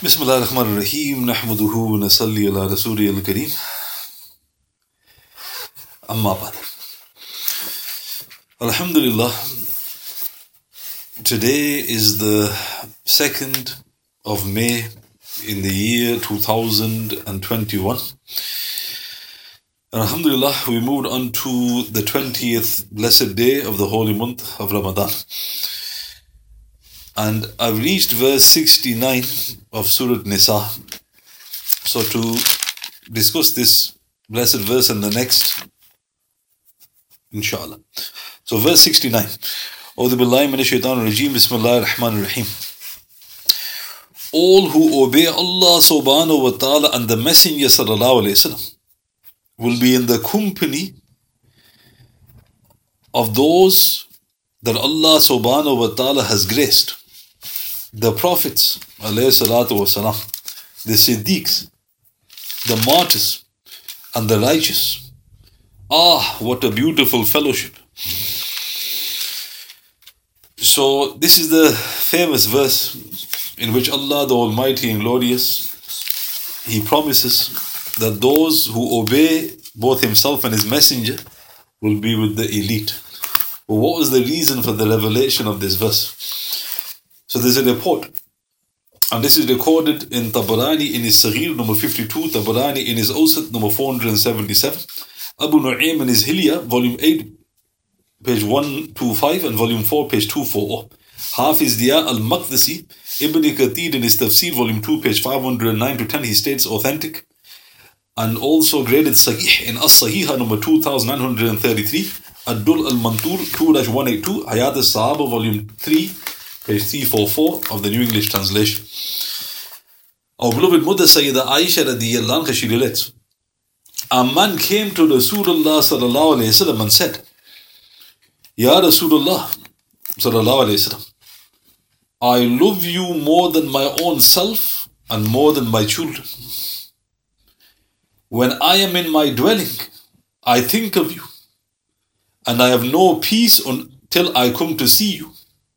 Bismillah ar-Rahman ar-Rahim. Nahmaduhu wa nasalli ala Rasuli al-Kareem. Amma ba'd. Alhamdulillah. Today is the 2nd of May in the year 2021. Alhamdulillah, we moved on to the 20th blessed day of the holy month of Ramadan. And I've reached verse 69 of Surah Nisa. So to discuss this blessed verse and the next, inshallah. So verse 69. A'udhu billahi minash shaitanir rajeem. Bismillahir rahmanir rahim. All who obey Allah subhanahu wa ta'ala and the Messenger sallallahu alayhi wasallam will be in the company of those that Allah subhanahu wa ta'ala has graced. The prophets, alayhi salatu wasalam, the siddiqs, the martyrs, and the righteous. Ah, what a beautiful fellowship. So this is the famous verse in which Allah the Almighty and Glorious, He promises that those who obey both Himself and His Messenger will be with the elite. But what was the reason for the revelation of this verse? So there's a report, and this is recorded in Tabarani in his Saghir number 52, Tabarani in his Awsat number 477, Abu Nu'aym in his Hilya, volume 8, page 125, and volume 4, page 240. Hafiz Diya al-Maqdisi, Ibn Kathir in his Tafsir, volume 2, page 509 to 10, he states authentic, and also graded Sahih in As-Sahiha number 2933, Ad-Dul al-Mantur 2-182, Hayat al-Sahaba, volume 3, page 344 of the New English Translation. Our beloved mother Sayyida Aisha radiyallahu anha, she relates, a man came to Rasulullah sallallahu alayhi wasallam and said, Ya Rasulullah sallallahu alayhi wasallam, I love you more than my own self and more than my children. When I am in my dwelling, I think of you, and I have no peace until I come to see you.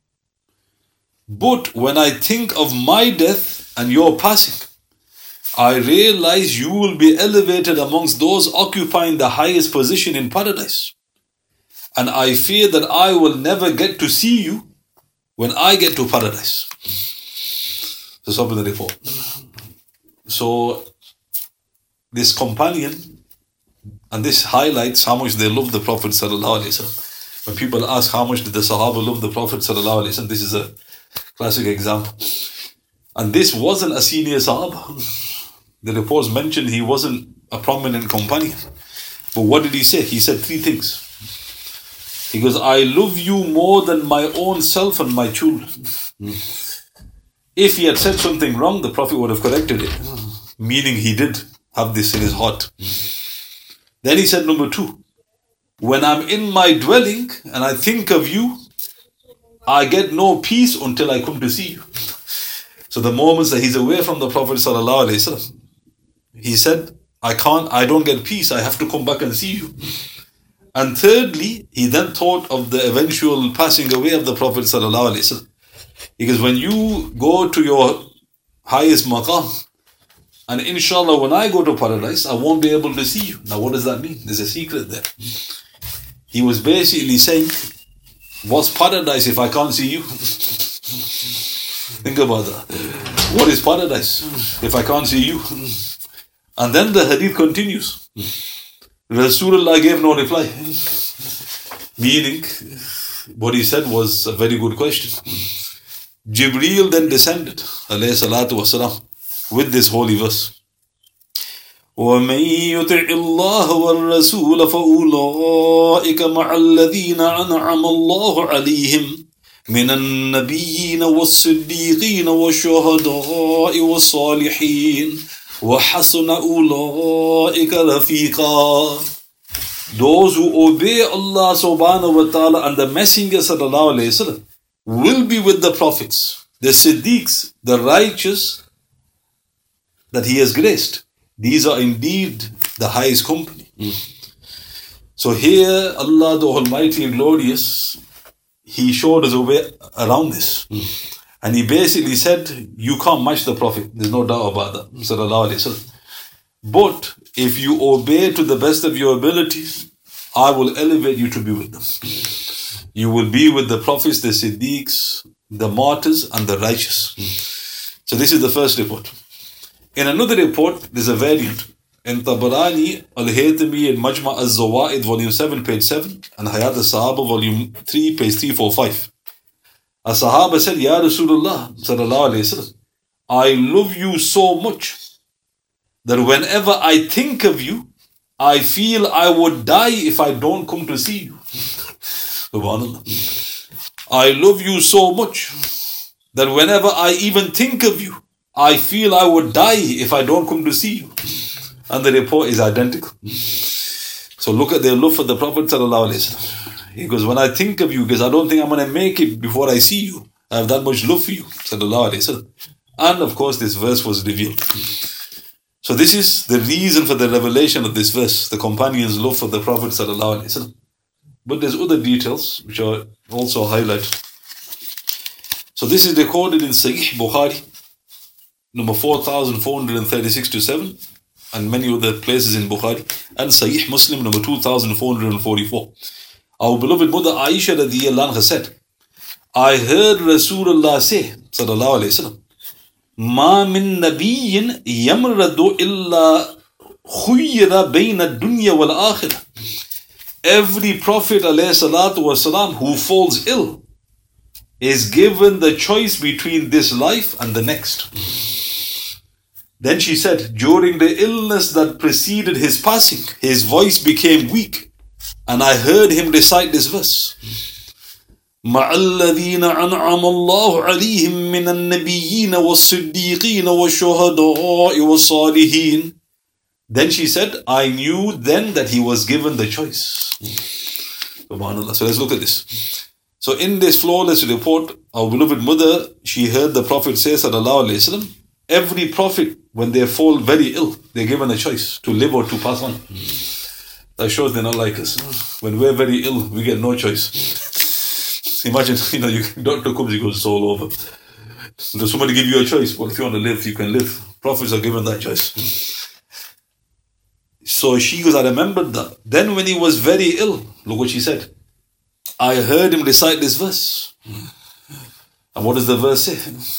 But when I think of my death and your passing, I realize you will be elevated amongst those occupying the highest position in paradise. And I fear that I will never get to see you when I get to paradise. So stop with the report. So this companion, and this highlights how much they love the Prophet sallallahu alaihi wasallam. When people ask how much did the Sahaba love the Prophet sallallahu alaihi wasallam, this is a classic example. And this wasn't a senior Sahaba. The reports mentioned he wasn't a prominent companion. But what did he say? He said 3 things. He goes, I love you more than my own self and my children. If he had said something wrong, the Prophet would have corrected it. Meaning he did have this in his heart. Then he said number 2, when I'm in my dwelling and I think of you, I get no peace until I come to see you. So the moments that he's away from the Prophet sallallahu alaihi wasallam, he said, I don't get peace, I have to come back and see you. And thirdly, he then thought of the eventual passing away of the Prophet sallallahu alaihi wasallam. Because when you go to your highest maqam, and inshallah when I go to paradise, I won't be able to see you. Now what does that mean? There's a secret there. He was basically saying, what's paradise if I can't see you? Think about that. What is paradise if I can't see you? And then the hadith continues. Rasulullah gave no reply. Meaning, what he said was a very good question. Jibreel then descended, alayhi salatu wasalam, with this holy verse. وَمَن يُطِعِ اللَّهَ وَالرَّسُولَ فَأُولَٰئِكَ مَعَ الَّذِينَ أَنْعَمَ اللَّهُ عَلَيْهِمْ مِنَ النَّبِيِّينَ وَالصِّدِّيقِينَ وَالشُّهَدَاءِ وَالصَّالِحِينَ وَحَسُنَ أُولَٰئِكَ رَفِيقًا. Those who obey Allah subhanahu wa ta'ala and the Messenger sallallahu alayhi wasallam will be with the prophets, the siddiqs, the righteous that He has graced. These are indeed the highest company. So here, Allah the Almighty and Glorious, He showed us a way around this. And he basically said, you can't match the Prophet. There's no doubt about that. Sallallahu Alaihi Wasallam. But if you obey to the best of your ability, I will elevate you to be with them. You will be with the prophets, the Siddiqs, the martyrs, and the righteous. So this is the first report. In another report, there's a variant. In Tabarani, Al-Haythami, and Majma' al-Zawaid, volume 7, page 7, and Hayat al-Sahaba, volume 3, page 345. A Sahaba said, Ya Rasulullah, sallallahu alayhi wasallam, I love you so much that whenever I think of you, I feel I would die if I don't come to see you. Subhanallah. I love you so much that whenever I even think of you, I feel I would die if I don't come to see you. And the report is identical. So look at their love for the Prophet sallallahu alaihi wasallam. He goes, when I think of you, because I don't think I'm going to make it before I see you. I have that much love for you, sallallahu alaihi wasallam. And of course, this verse was revealed. So this is the reason for the revelation of this verse, the companions' love for the Prophet sallallahu alaihi wasallam. But there's other details which are also highlighted. So this is recorded in Sahih Bukhari, number 4436 to 7, and many other places in Bukhari, and Sahih Muslim, number 2444. Our beloved mother Aisha radhiyallahu anha said, I heard Rasulullah say, sallallahu alayhi wasallam, Ma min nabiyyin yamradu illa khuyira bayna dunya wal akhirah. Every prophet alayhi salatu wasalam who falls ill is given the choice between this life and the next. Then she said, during the illness that preceded his passing, his voice became weak, and I heard him recite this verse. مَعَ الَّذِينَ أَنْعَمَ اللَّهُ عَلَيْهِمْ مِنَ النَّبِيِّينَ وَالصِّدِّيقِينَ وَالشُّهَدَاءِ وَالصَّالِحِينَ. Then she said, I knew then that he was given the choice. SubhanAllah. So let's look at this. So in this flawless report, our beloved mother, she heard the Prophet say, sallallahu alayhi wasallam, every prophet, when they fall very ill, they're given a choice to live or to pass on. That shows they're not like us. When we're very ill, we get no choice. Imagine, doctor comes, he goes, it's all over. Does somebody give you a choice? Well, if you want to live, you can live. Prophets are given that choice. So she goes, I remembered that. Then when he was very ill, look what she said. I heard him recite this verse. And what does the verse say?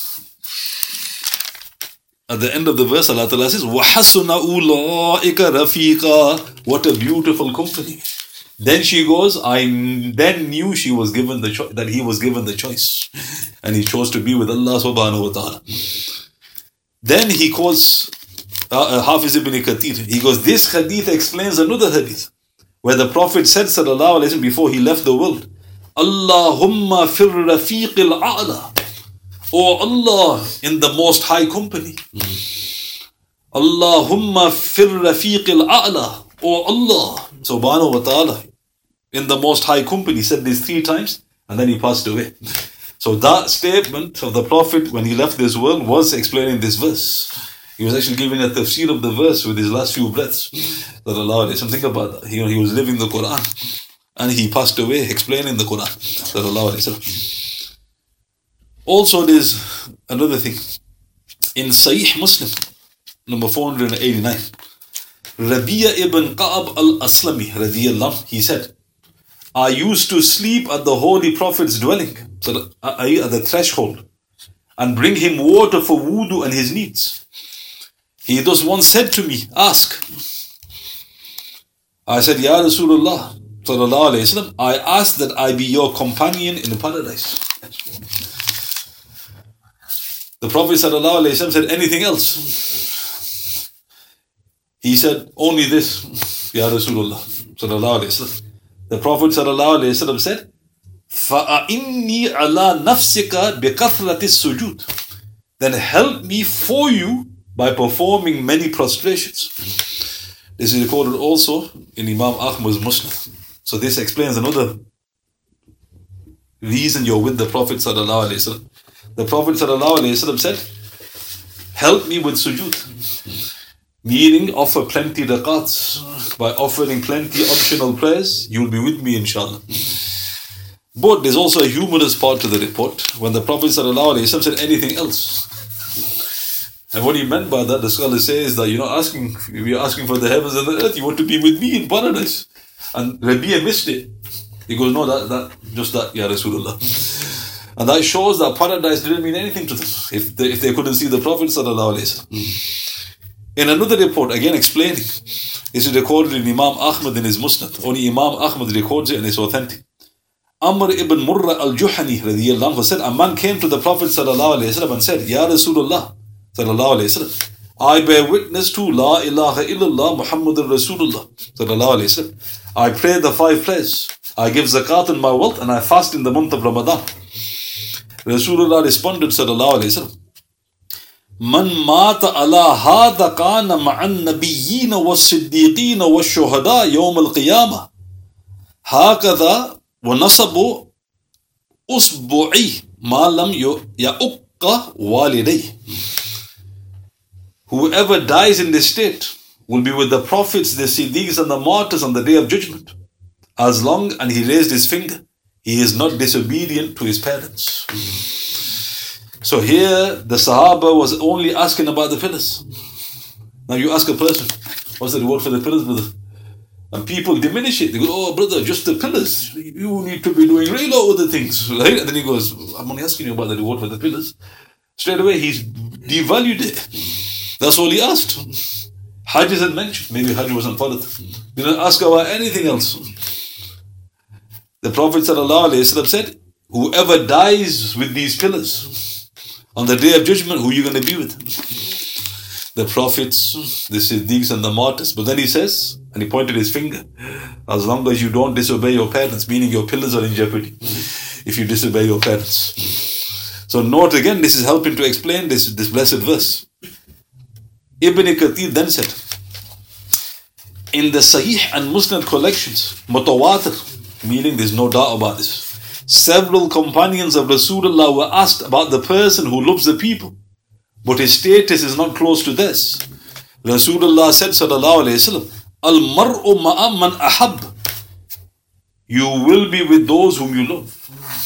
At the end of the verse, Allah Ta'ala says, وَحَسُنَ أُولَٰئِكَ رَفِيقًا. What a beautiful company. Then she goes, I then knew she was given the that he was given the choice. And he chose to be with Allah subhanahu wa ta'ala. Then he calls Hafiz ibn Kathir. He goes, this hadith explains another hadith, where the Prophet said, sallallahu alayhi wa sallam, before he left the world, Allahumma fir rafiqil a'la. Oh Allah, in the most high company. Allahumma fir rafiqil a'la. Oh Allah, subhanahu wa ta'ala, in the most high company. He said this 3 times, and then he passed away. So that statement of the Prophet when he left this world was explaining this verse. He was actually giving a tafsir of the verse with his last few breaths. Think about that. He was living the Quran, and he passed away explaining the Quran. Also, there's another thing. In Sahih Muslim, number 489, Rabi'a ibn Ka'ab al-Aslami, radiyallahu, he said, I used to sleep at the Holy Prophet's dwelling, so at the threshold, and bring him water for wudu and his needs. He thus once said to me, ask. I said, Ya Rasulullah, sallallahu alayhi wasallam, I ask that I be your companion in paradise. The Prophet sallallahu alayhi wasallam said, anything else? He said, only this, Ya Rasulullah, sallallahu alayhi wasallam. The Prophet sallallahu alayhi wasallam said, فَأَإِنِّي عَلَى نَفْسِكَ بِكَثْرَةِ السُّجُودِ. Then help me for you by performing many prostrations. This is recorded also in Imam Ahmad's Musnad. So this explains another reason you're with the Prophet sallallahu alayhi wasallam. The Prophet sallallahu alayhi wasallam said, help me with sujood. Meaning, offer plenty rakats. By offering plenty optional prayers, you'll be with me inshallah. But there's also a humorous part to the report when the Prophet ﷺ said anything else. And what he meant by that, the scholar says that you're asking for the heavens and the earth, you want to be with me in paradise. And Rabi'a missed it. He goes, no, just that, Ya Rasulullah. And that shows that paradise didn't mean anything to them if they couldn't see the Prophet ﷺ. In another report, again explaining, this is recorded in Imam Ahmad in his Musnad. Only Imam Ahmad records it and it's authentic. Amr ibn Murra al-Juhani radiyallahu anhu said, a man came to the Prophet ﷺ and said, Ya Rasulullah sallallahu alayhi wasallam, I bear witness to La ilaha illallah Muhammadur Rasulullah sallallahu alayhi wasallam. I pray the 5 prayers, I give zakat in my wealth, and I fast in the month of Ramadan. Rasulullah responded sallallahu alayhi wasallam, Man mata ala hadha kana ma'an nabiyyina was siddiqina was shuhada yawm al-qiyamah hakadha wa nasabu usbu'i ma lam ya'uqqa walidayh. Whoever dies in this state will be with the prophets, the siddiqs and the martyrs on the day of judgment. As long as he raised his finger, he is not disobedient to his parents. So here the Sahaba was only asking about the pillars. Now you ask a person, what's the reward for the pillars, brother? And people diminish it. They go, oh brother, just the pillars. You need to be doing real other things. Right? And then he goes, I'm only asking you about the reward for the pillars. Straight away he's devalued it. That's all he asked. Hajj isn't mentioned. Maybe Hajj wasn't followed. He didn't ask about anything else. The Prophet ﷺ said, whoever dies with these pillars, on the day of judgment, who are you going to be with? The prophets, the siddiqs and the martyrs. But then he says, and he pointed his finger, as long as you don't disobey your parents, meaning your pillars are in jeopardy if you disobey your parents. So note again, this is helping to explain this blessed verse. Ibn Kathir then said, in the Sahih and Musnad collections, mutawatir, meaning there's no doubt about this, several companions of Rasulullah were asked about the person who loves the people, but his status is not close to this. Rasulullah said, sallallahu alayhi wasallam, al-mar'u ma'a man ahab. You will be with those whom you love.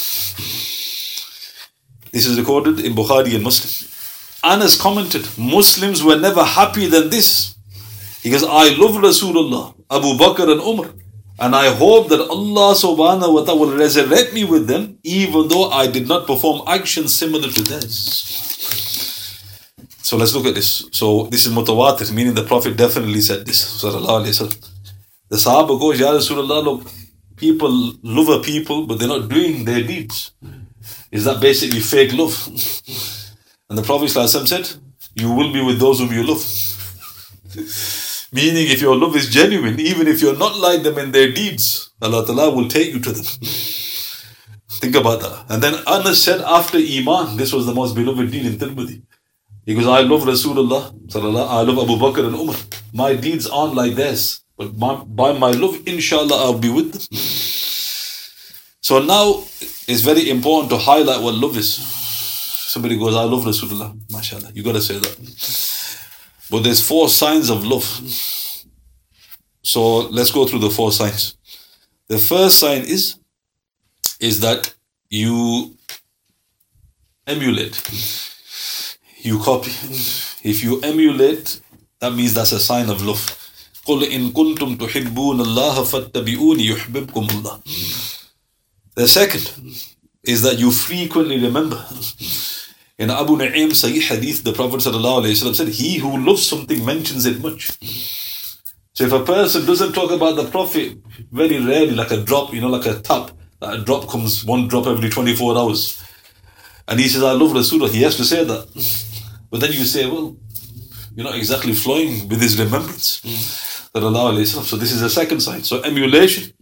This is recorded in Bukhari and Muslim. Anas commented, Muslims were never happier than this. He goes, I love Rasulullah, Abu Bakr and Umar, and I hope that Allah subhanahu wa ta'ala will resurrect me with them, even though I did not perform actions similar to theirs. So let's look at this. So this is mutawatir, meaning the Prophet definitely said this. Sallallahu alayhi wasallam. The Sahaba goes, Ya Rasulullah, look, people love a people, but they're not doing their deeds. Is that basically fake love? And the Prophet ﷺ said, you will be with those whom you love. Meaning if your love is genuine, even if you're not like them in their deeds, Allah Ta'ala will take you to them. Think about that. And then Anas said after Iman, this was the most beloved deed in Tirmidhi. He goes, I love Rasulullah, I love Abu Bakr and Umar. My deeds aren't like theirs, but by my love, inshallah, I'll be with them. So now, it's very important to highlight what love is. Somebody goes, I love Rasulullah, mashallah. You got to say that. But there's 4 signs of love. So let's go through the 4 signs. The first sign is that you emulate. You copy. If you emulate, that means that's a sign of love. قُلْ إِن كُنْتُمْ تُحِبُّونَ اللَّهَ فَاتَّبِعُونِ يُحْبِبْكُمُ اللَّهُ. The second is that you frequently remember. In Abu Nu'aym Sahih Hadith, the Prophet ﷺ said, he who loves something mentions it much. So if a person doesn't talk about the Prophet very rarely, like a drop, like a tap, a drop comes, 1 drop every 24 hours. And he says, I love Rasulullah, he has to say that. But then you say, well, you're not exactly flowing with his remembrance. So this is the second sign. So emulation,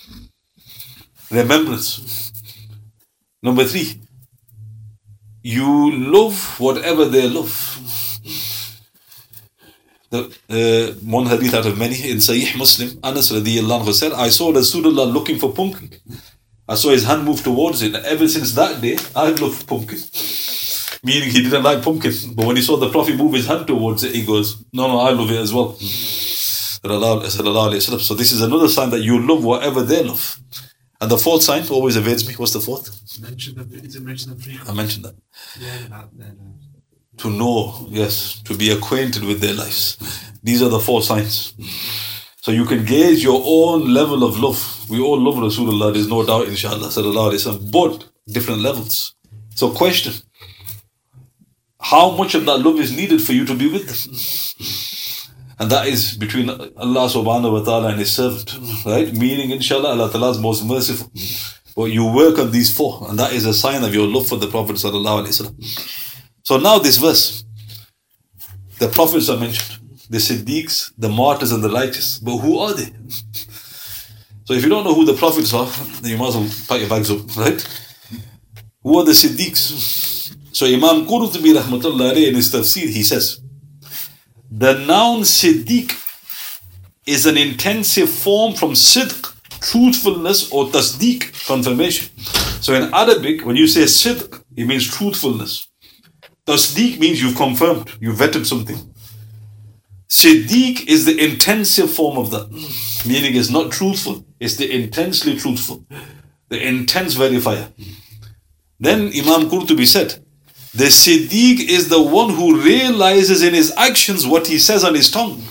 remembrance. Number 3, you love whatever they love. One hadith out of many in Sahih Muslim, Anas radiyallahu anhu said, I saw Rasulullah looking for pumpkin. I saw his hand move towards it. Ever since that day, I love pumpkin. Meaning he didn't like pumpkin. But when he saw the Prophet move his hand towards it, he goes, no, I love it as well. So this is another sign that you love whatever they love. And the fourth sign always evades me. What's the fourth? Is it mentioned that I mentioned that. Yeah, To know, yes, to be acquainted with their lives. These are the four signs. So you can gauge your own level of love. We all love Rasulullah, there's no doubt, inshallah, sallallahu alayhi wa sallam, but different levels. So question, how much of that love is needed for you to be with them? And that is between Allah subhanahu wa ta'ala and His servant, right? Meaning, inshallah, Allah ta'ala is most merciful. But you work on these four, and that is a sign of your love for the Prophet sallallahu alayhi wa sallam. So now this verse, the prophets are mentioned, the Siddiqs, the martyrs and the righteous. But who are they? So if you don't know who the prophets are, then you might as well pack your bags up, right? Who are the Siddiqs? So Imam Qurtubi rahmatullah alayhi in his tafsir, he says, the noun Siddiq is an intensive form from Sidq, truthfulness, or Tasdeeq, confirmation. So in Arabic, when you say Sidq, it means truthfulness. Tasdeeq means you've confirmed, you've vetted something. Siddiq is the intensive form of that, meaning it's not truthful, it's the intensely truthful, the intense verifier. Then Imam Qurtubi said, the Siddiq is the one who realizes in his actions what he says on his tongue.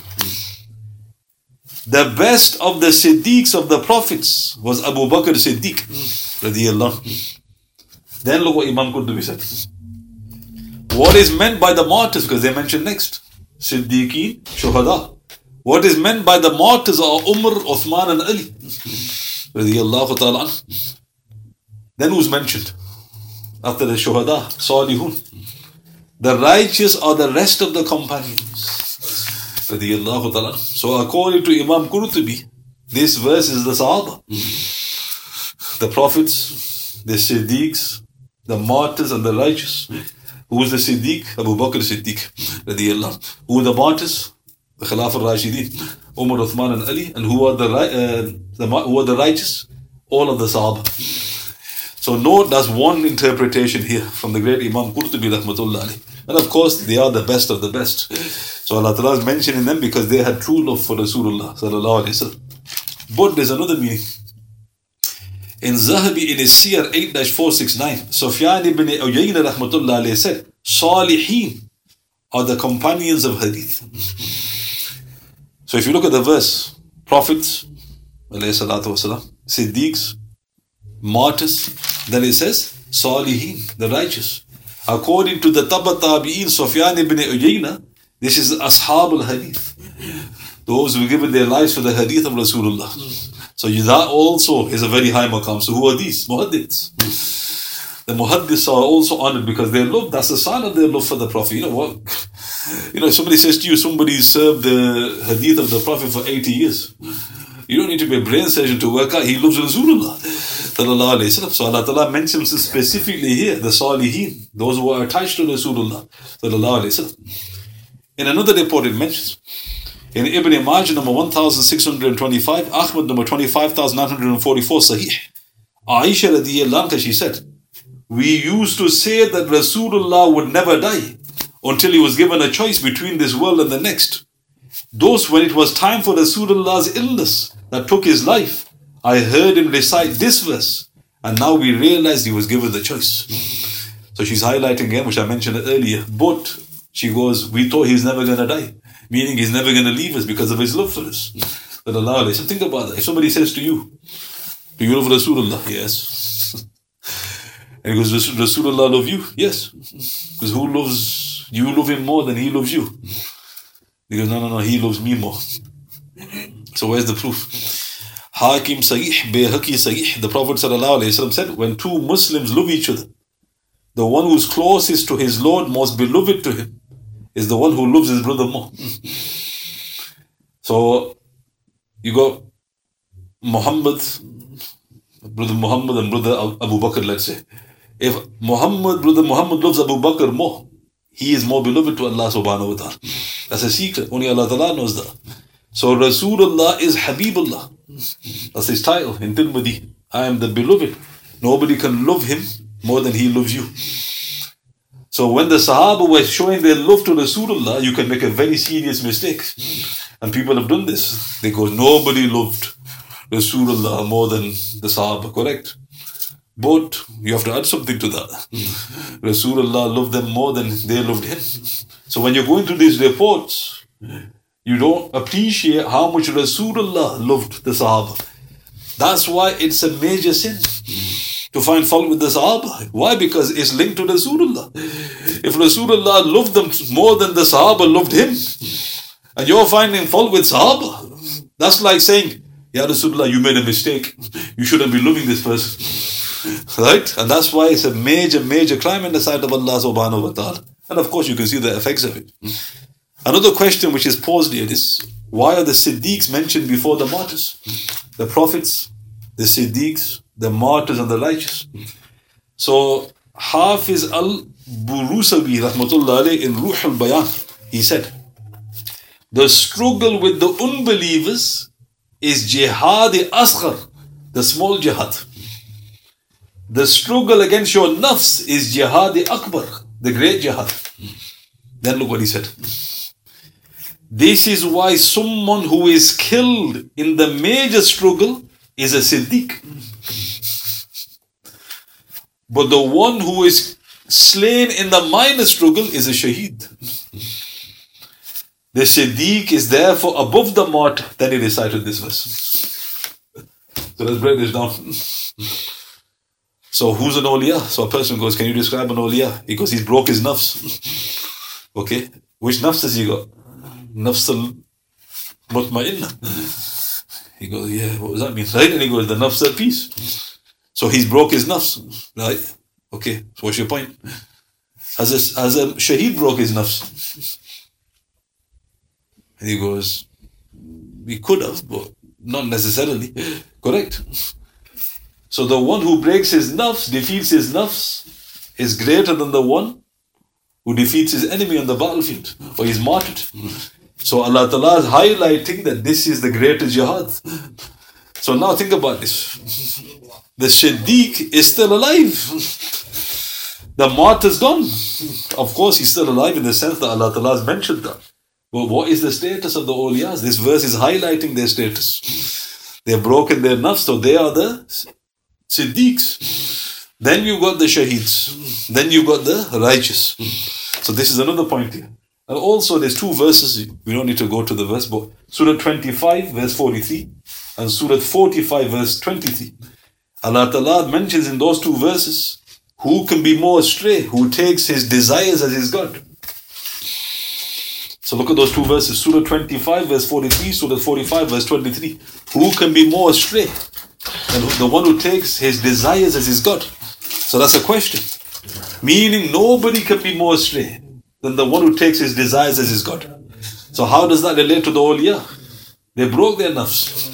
The best of the Siddiqs of the prophets was Abu Bakr Siddiq radiyallahu. Then look what Imam Qurtubi said. What is meant by the martyrs? Because they mentioned next. Siddiqeen, Shuhada. What is meant by the martyrs are Umar, Uthman and Ali. Radiyallahu ta'ala. Then who's mentioned? After the Shuhada, Salihun. The righteous are the rest of the companions. Radiyallahu ta'ala. So according to Imam Qurtubi, this verse is the Sahaba. The prophets, the Siddiqs, the martyrs and the righteous. Who is the Siddiq? Abu Bakr Siddiq radiyallahu. Who are the martyrs? The Khilaf al-Rashidin, Umar, Uthman and Ali. And who are the righteous? All of the Sahaba. So note, that's one interpretation here from the great Imam Qurtubi rahmatullah alayhi. And of course, they are the best of the best. So Allah Ta'ala is mentioning them because they had true love for Rasulullah sallallahu alayhi wa sallam. But there's another meaning. In Zahabi in his Siyar 8-469, Sufyan ibn Uyayna rahmatullah alayhi said, Salihin are the companions of Hadith. So if you look at the verse, prophets, alayhi salatu wasalam, Siddiqs, martyrs, then it says, Salihin, the righteous. According to the Tabi'in, Sufyan ibn Uyayna, this is Ashab al-Hadith. Those who given their lives for the Hadith of Rasulullah. So that also is a very high maqam. So who are these? Muhaddiths. The Muhaddiths are also honored because their love, that's a sign of their love for the Prophet. You know what? You know, if somebody says to you, somebody served the Hadith of the Prophet for 80 years. You don't need to be a brain surgeon to work out. He loves Rasulullah. So Allah Ta'ala mentions specifically here, the Salihin, those who are attached to Rasulullah. In another report it mentions, in Ibn Majah number 1625, Ahmad number 25944, Sahih, Aisha radiyallahu anha, she said, we used to say that Rasulullah would never die until he was given a choice between this world and the next. Thus, when it was time for Rasulullah's illness that took his life, I heard him recite this verse, and now we realized he was given the choice. So she's highlighting again, which I mentioned earlier, but she goes, we thought he's never going to die, meaning he's never going to leave us because of his love for us. So think about that. If somebody says to you, do you love Rasulullah? Yes. And he goes, Rasulullah love you? Yes. Because who loves, you love him more than he loves you? He goes, no, he loves me more. So where's the proof? Hakim Sahih, Bayhaqi Sahih, the Prophet ﷺ said, when two Muslims love each other, the one who's closest to his Lord, most beloved to him, is the one who loves his brother more. So you got brother Muhammad and brother Abu Bakr, let's say. If brother Muhammad loves Abu Bakr more, he is more beloved to Allah subhanahu wa ta'ala. That's a secret. Only Allah ta'ala knows that. So Rasulullah is Habibullah. That's his title in Tirmidhi. I am the beloved. Nobody can love him more than he loves you. So when the Sahaba were showing their love to Rasulullah, you can make a very serious mistake. And people have done this. They go, nobody loved Rasulullah more than the Sahaba, correct? But you have to add something to that. Rasulullah loved them more than they loved him. So when you're going through these reports, you don't appreciate how much Rasulullah loved the Sahaba. That's why it's a major sin to find fault with the Sahaba. Why? Because it's linked to Rasulullah. If Rasulullah loved them more than the Sahaba loved him, and you're finding fault with Sahaba, that's like saying, Ya Rasulullah, you made a mistake. You shouldn't be loving this person. Right? And that's why it's a major, major crime in the sight of Allah subhanahu wa ta'ala. And of course you can see the effects of it. Another question which is posed here is, why are the Siddiqs mentioned before the martyrs? The prophets, the Siddiqs, the martyrs and the righteous. So Hafiz al-Burusawi rahmatullah alayhi in Ruh al-Bayan, he said, the struggle with the unbelievers is jihad-i-asghar, the small jihad. The struggle against your nafs is jihad-i-akbar, the great jihad. Then look what he said. This is why someone who is killed in the major struggle is a Siddiq. But the one who is slain in the minor struggle is a Shaheed. The Siddiq is therefore above the martyr. Then he recited this verse. So let's break this down. So who's an awliya? So a person goes, can you describe an awliya? He goes, he's broke his nafs. Okay, which nafs has he got? Nafs al-mutma'inna. He goes, yeah, what does that mean? Right? And he goes, the nafs at peace. So he's broke his nafs. Right? Okay, so what's your point? Has a shaheed broke his nafs? And he goes, we could have, but not necessarily. Correct? So the one who breaks his nafs, defeats his nafs, is greater than the one who defeats his enemy on the battlefield, or is martyred. So Allah Ta'ala is highlighting that this is the greatest jihad. So now think about this. The Siddiq is still alive. The martyr's gone. Of course he's still alive in the sense that Allah Ta'ala has mentioned that. But what is the status of the awliyas? This verse is highlighting their status. They've broken their nafs, so they are the Siddiqs. Then you've got the Shaheeds. Then you've got the righteous. So this is another point here. And also there's two verses, we don't need to go to the verse, but Surah 25 verse 43 and Surah 45 verse 23. Allah Ta'ala mentions in those two verses, who can be more astray, who takes his desires as his God. So look at those two verses, Surah 25 verse 43, Surah 45 verse 23. Who can be more astray than the one who takes his desires as his God? So that's a question. Meaning nobody can be more astray than the one who takes his desires as his God. So how does that relate to the awliya? They broke their nafs.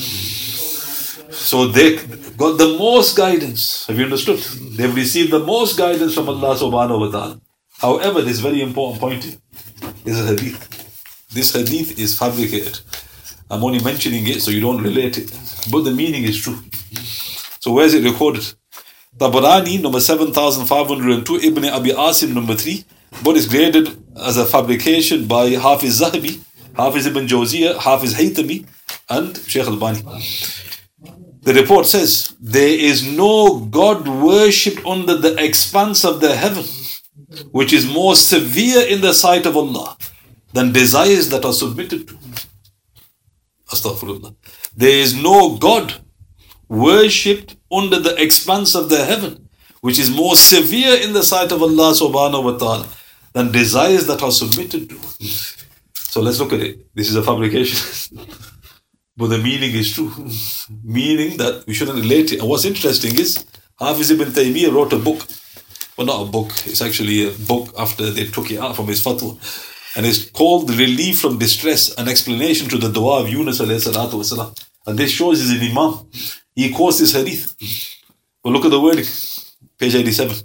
So they got the most guidance. Have you understood? They've received the most guidance from Allah subhanahu wa ta'ala. However, this very important point here is a hadith. This hadith is fabricated. I'm only mentioning it so you don't relate it. But the meaning is true. So where is it recorded? Tabarani, number 7502, Ibn Abi Asim, number 3. But it's graded as a fabrication by Hafiz Zahabi, Hafiz Ibn Jawziyah, Hafiz Haytami, and Shaykh Albani. The report says, there is no God worshipped under the expanse of the heaven, which is more severe in the sight of Allah than desires that are submitted to. Astaghfirullah. There is no God worshipped under the expanse of the heaven, which is more severe in the sight of Allah subhanahu wa ta'ala than desires that are submitted to. So let's look at it. This is a fabrication. But the meaning is true. Meaning that we shouldn't relate it. And what's interesting is, Hafiz ibn Taymiyyah wrote a book. Well, not a book. It's actually a book after they took it out from his fatwa. And it's called Relief from Distress, an explanation to the dua of Yunus alayhi salatu wasalam. And this shows he's an imam. He quotes this hadith. But look at the wording. Page 87.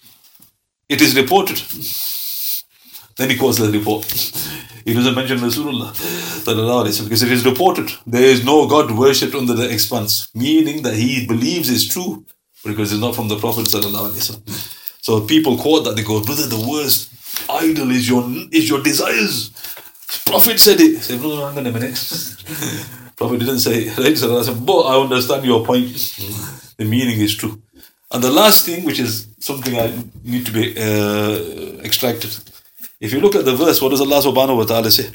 It is reported. Then he quotes the report. He doesn't mention Rasulullah because it is reported. There is no God worshipped under the expanse. Meaning that he believes it's true because it's not from the Prophet ﷺ. So people quote that, they go, brother, the worst idol is your desires. Prophet said it. Say, no, hang on a minute. Prophet didn't say, right? So I said, but I understand your point. The meaning is true. And the last thing, which is something I need to be extracted. If you look at the verse, what does Allah subhanahu wa ta'ala say?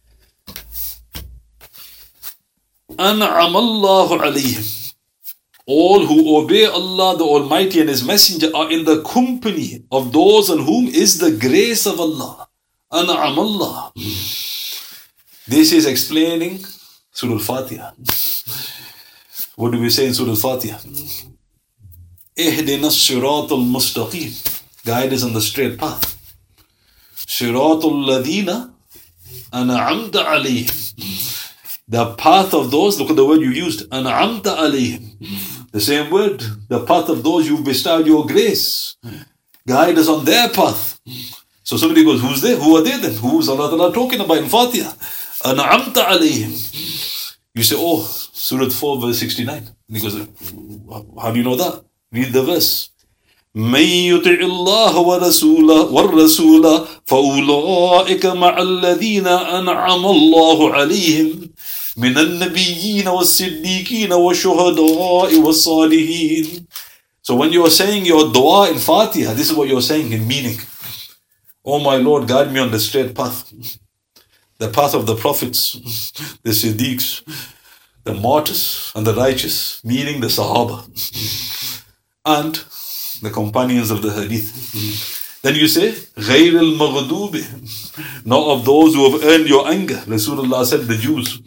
أَنْعَمَ اللَّهُ عَلَيْهِمْ. All who obey Allah the Almighty and His Messenger are in the company of those on whom is the grace of Allah. أَنْعَمَ اللَّهُ. This is explaining Surah Al-Fatiha. What do we say in Surah Al-Fatiha? اهدنا الصراط المستقيم. Guide us on the straight path. صراط الذين أنعمت عليهم. The path of those, look at the word you used, أنعمت عليهم. The same word, the path of those you've bestowed your grace. Guide us on their path. So somebody goes, who's they? Who are they then? Who is Allah Ta'ala talking about in Fatiha? أنعمت عليهم. You say, oh, Surah 4 verse 69. And he goes, how do you know that? Read the verse. من يطع الله ورسوله والرسول فأولئك مع الذين أنعم الله عليهم من النبيين والصديقين والشهداء والصالحين. So when you are saying your dua in Fatiha, this is what you are saying in meaning. Oh my Lord, guide me on the straight path. The path of the prophets, the siddiqs, the martyrs and the righteous, meaning the Sahaba. And the companions of the hadith. Then you say, غَيْرِ الْمَغْضُوبِ. Not of those who have earned your anger. Rasulullah said the Jews.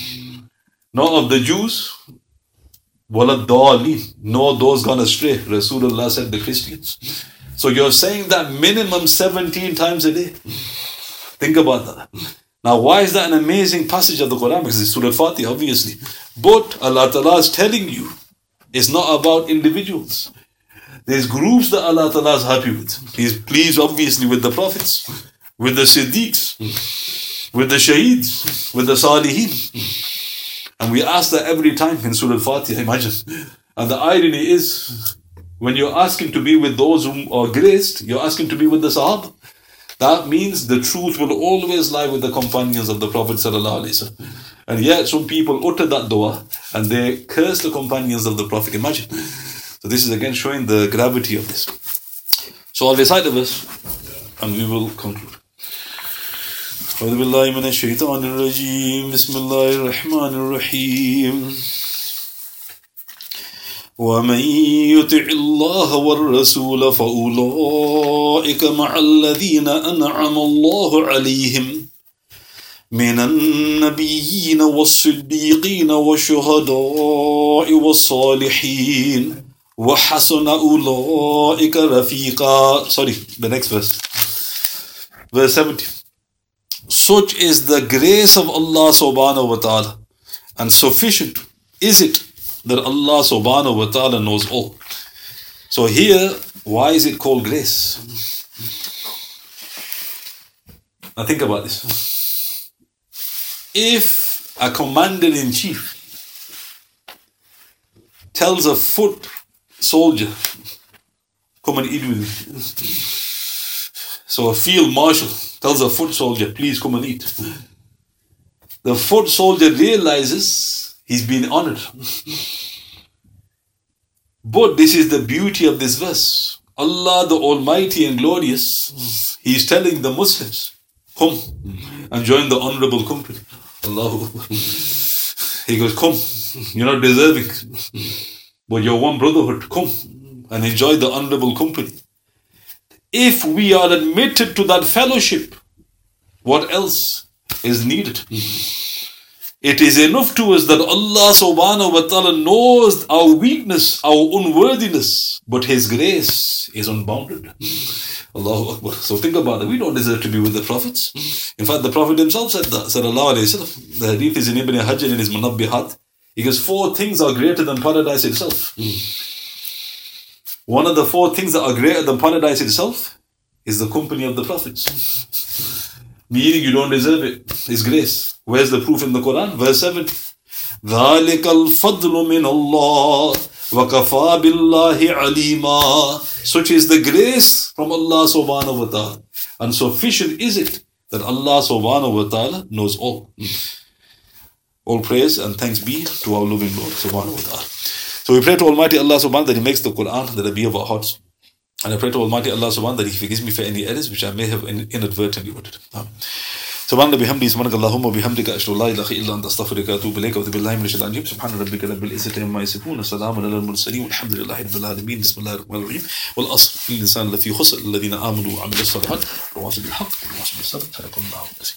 Not of the Jews. وَلَا الضَّالِينَ. Nor those gone astray. Rasulullah said the Christians. So you're saying that minimum 17 times a day. Think about that. Now why is that an amazing passage of the Quran? Because it's Surah Fatiha, obviously. But Allah Ta'ala is telling you, it's not about individuals. There's groups that Allah Ta'ala is happy with. He's pleased obviously with the prophets, with the siddiqs, with the shaheeds, with the salihin. And we ask that every time in Surah Al-Fatiha, imagine. And the irony is, when you're asking to be with those who are graced, you're asking to be with the Sahaba. That means the truth will always lie with the companions of the Prophet Sallallahu Alaihi Wasallam. And yet some people utter that dua and they curse the companions of the Prophet. Imagine. So this is again showing the gravity of this. So I'll recite the verse and we will conclude. أعوذ بالله من الشيطان الرجيم بسم الله الرحمن الرحيم ومن يطع الله والرسول فأولئك مع الذين أنعم الله عليهم من النبيين والصديقين والشهداء والصالحين وحسن أولئك رفيقا. Sorry, the next verse. Verse 70. Such is the grace of Allah subhanahu wa ta'ala, and sufficient is it that Allah subhanahu wa ta'ala knows all. So here, why is it called grace? Now think about this. If a commander-in-chief tells a foot soldier, come and eat with me. So a field marshal tells a foot soldier, please come and eat. The foot soldier realizes he's been honored. But this is the beauty of this verse. Allah the Almighty and Glorious, He's telling the Muslims, come and join the honorable company. Allahu Akbar. He goes, come, you're not deserving, but you're one brotherhood. Come and enjoy the honorable company. If we are admitted to that fellowship, what else is needed? It is enough to us that Allah subhanahu wa ta'ala knows our weakness, our unworthiness, but His grace is unbounded. Allahu Akbar. So think about it. We don't deserve to be with the prophets. In fact, the Prophet himself said that. Sallallahu Alaihi Wasallam. The hadith is in Ibn Hajar in his Munabbihat. He goes, 4 things are greater than paradise itself. One of the 4 things that are greater than paradise itself is the company of the prophets. Meaning you don't deserve it. His grace. Where's the proof in the Quran? Verse 7. ذَلِكَ الْفَضْلُ مِنَ اللَّهِ وَكَفَى بِاللَّهِ عَلِيمًا. Such is the grace from Allah subhanahu wa ta'ala. And sufficient is it that Allah subhanahu wa ta'ala knows all. All praise and thanks be to our loving Lord subhanahu wa ta'ala. So we pray to Almighty Allah subhanahu wa ta'ala that He makes the Quran the Rabi of our hearts. And I pray to Almighty Allah subhanahu wa ta'ala that He forgives me for any errors which I may have inadvertently uttered. سبحان الله بحمده سبحانك اللهم وبحمدك أشهد أن لا إله إلا أنت أستغفرك وأتوب إليك وأعوذ بالله من الشيطان الرجيم سبحان ربك رب العزة عما يصفون وسلام على المرسلين والحمد لله رب العالمين بسم الله الرحمن الرحيم والعصر الإنسان لفي خسر الذين آمنوا وعملوا الصالحات وتواصوا بالحق وتواصوا بالصبر صدق الله العظيم.